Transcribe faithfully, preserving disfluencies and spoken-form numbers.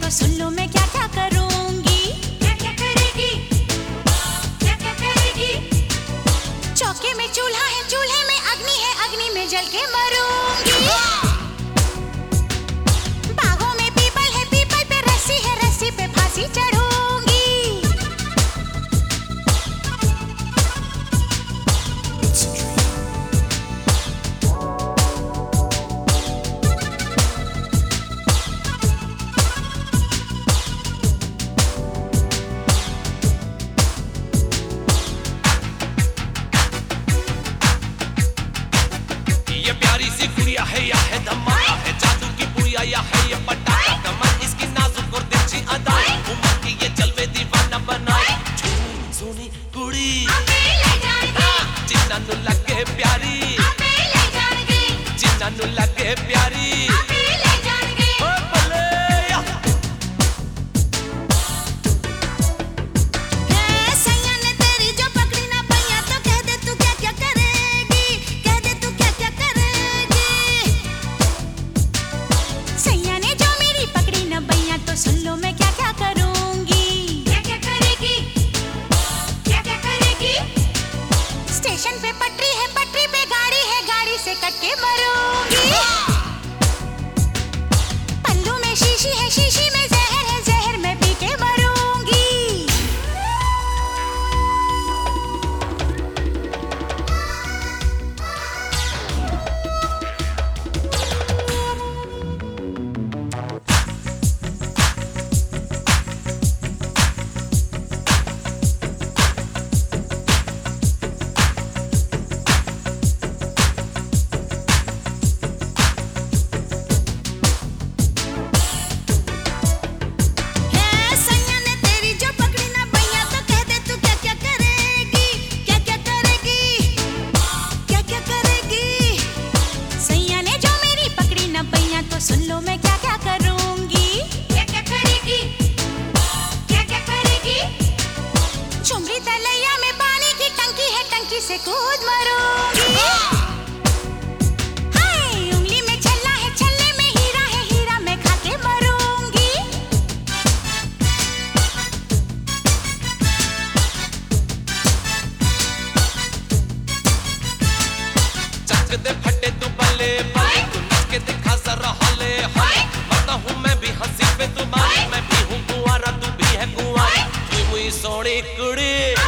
तो सुन लो मैं क्या क्या करूंगी। क्या क्या करेगी, क्या क्या करेगी। चौके में चूल्हा है, चूल्हे में अग्नि है, अग्नि में जल के मरूंगी। बागों में पीपल है, पीपल पे रस्सी है, रस्सी पे फांसी चढ़ूंगी। ये प्यारी सी गुड़िया है या है धमाका है, जादू की पुड़िया या है ये पटाखा। कमर इसकी नाजुक और तिरछी अदाएं, उम्र की ये जलवे दीवाना बनाए। सोनी कुड़ी जिन्ना नु लगे प्यारी, जिन्ना नु लगे प्यारी। ओ भले या। ए सैया ने तेरी जो पकड़ी ना पैया, तो कह दे तू क्या क्या करेगी, कह दे तू क्या क्या करेगी। सैया ने जो मेरी पकड़ी ना पैया, तो सुन लो मैं क्या क्या करूंगी। क्या क्या करेगी, क्या क्या करेगी। स्टेशन पे पटरी है, पटरी पे गाड़ी है, गाड़ी से कट के मरूंगी। पल्लू में शीशी है, शीशी में जहर है, जहर में पी के मरूंगी। ए सैया ने तेरी जो पकड़ी ना पैया, तो कह दे तू क्या क्या करेगी, क्या क्या करेगी, क्या क्या करेगी। सैया ने जो मेरी पकड़ी ना पैया, तो सुन लो मैं क्या क्या करूंगी। क्या क्या करेगी, क्या क्या करेगी। चुमरी तलैया में पानी की टंकी है, टंकी से कूद मरूंगी। हाय उंगली में छल्ला है, छल्ले में हीरा है, हीरा में खा के मरूंगी। चक दे फटे तू बल्ले बल्ले, तू नच के दिखा जरा हले हले। मरता हूँ मैं भी हंसी पे तुम्हारी, मैं भी हूँ कुंवारा तू भी है कुंवारी। तू हुई सोनी कुड़ी